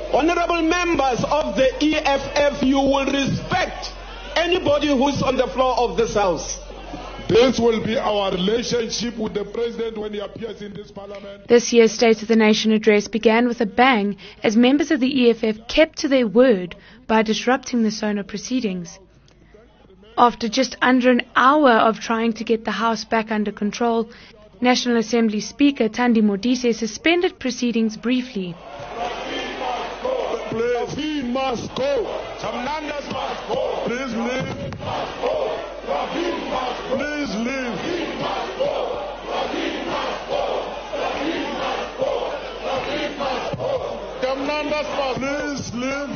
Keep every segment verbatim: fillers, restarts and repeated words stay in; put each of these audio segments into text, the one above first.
Honorable members of the E F F, you will respect anybody who's on the floor of this House. This will be our relationship with the President when he appears in this Parliament. This year's State of the Nation address began with a bang as members of the E F F kept to their word by disrupting the SONA proceedings. After just under an hour of trying to get the House back under control, National Assembly Speaker Thandi Modise suspended proceedings briefly. Please, he must go. Samlandas must go. Please leave. Please leave. Please leave.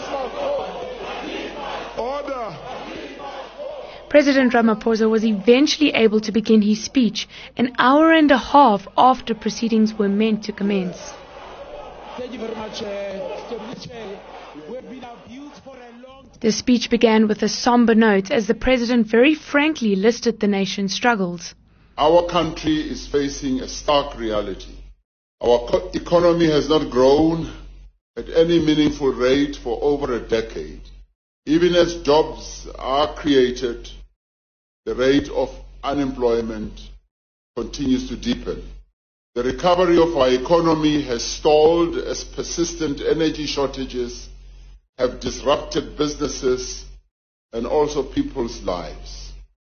Order. President Ramaphosa was eventually able to begin his speech an hour and a half after proceedings were meant to commence. Thank you very much, uh, We've been abused for a long time. The speech began with a somber note as the President very frankly listed the nation's struggles. Our country is facing a stark reality. Our co- economy has not grown at any meaningful rate for over a decade. Even as jobs are created, the rate of unemployment continues to deepen. The recovery of our economy has stalled as persistent energy shortages have disrupted businesses and also people's lives.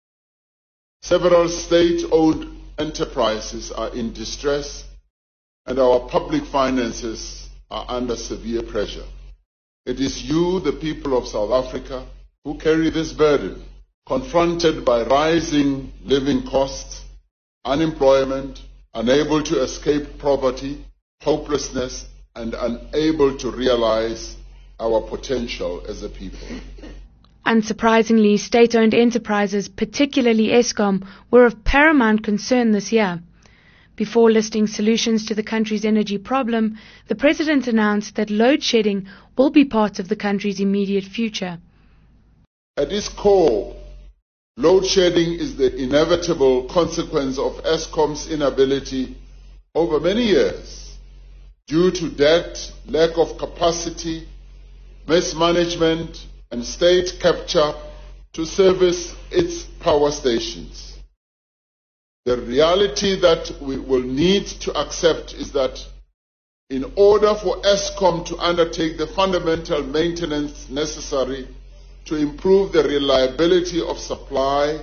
Several state-owned enterprises are in distress and our public finances are under severe pressure. It is you, the people of South Africa, who carry this burden, confronted by rising living costs, unemployment, unable to escape poverty, hopelessness, and unable to realize our potential as a people. Unsurprisingly, state-owned enterprises, particularly Eskom, were of paramount concern this year. Before listing solutions to the country's energy problem, the President announced that load shedding will be part of the country's immediate future. At its core, load shedding is the inevitable consequence of Eskom's inability over many years, due to debt, lack of capacity, mismanagement, and state capture, to service its power stations. The reality that we will need to accept is that in order for Eskom to undertake the fundamental maintenance necessary to improve the reliability of supply,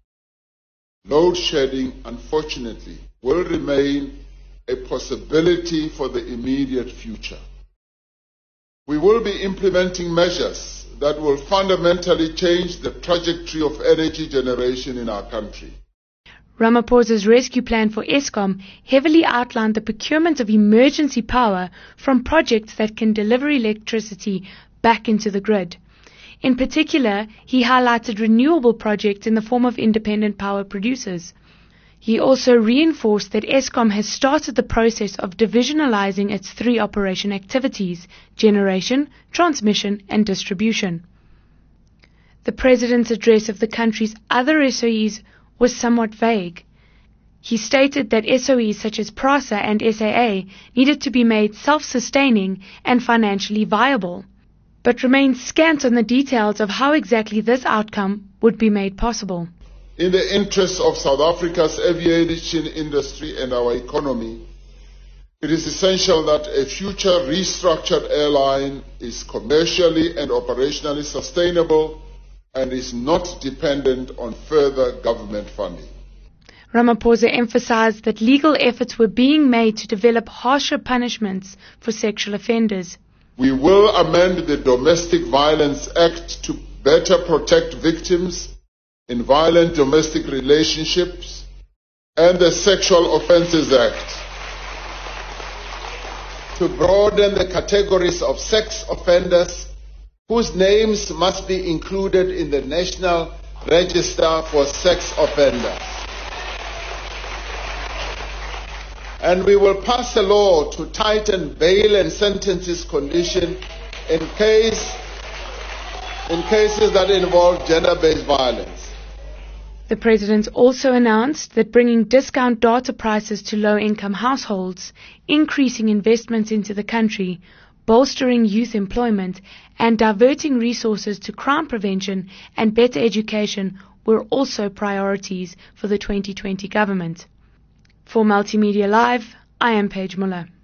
load shedding, unfortunately, will remain a possibility for the immediate future. We will be implementing measures that will fundamentally change the trajectory of energy generation in our country. Ramaphosa's rescue plan for Eskom heavily outlined the procurement of emergency power from projects that can deliver electricity back into the grid. In particular, he highlighted renewable projects in the form of independent power producers. He also reinforced that Eskom has started the process of divisionalizing its three operation activities: generation, transmission, and distribution. The President's address of the country's other S O Es was somewhat vague. He stated that S O Es such as PRASA and S A A needed to be made self-sustaining and financially viable, but remained scant on the details of how exactly this outcome would be made possible. In the interests of South Africa's aviation industry and our economy, it is essential that a future restructured airline is commercially and operationally sustainable and is not dependent on further government funding. Ramaphosa emphasized that legal efforts were being made to develop harsher punishments for sexual offenders. We will amend the Domestic Violence Act to better protect victims in violent domestic relationships and the Sexual Offences Act to broaden the categories of sex offenders whose names must be included in the National Register for Sex Offenders. And we will pass a law to tighten bail and sentences condition in case in cases that involve gender-based violence. The President also announced that bringing discount data prices to low-income households, increasing investments into the country, bolstering youth employment, and diverting resources to crime prevention and better education were also priorities for the twenty twenty government. For Multimedia Live, I am Paige Muller.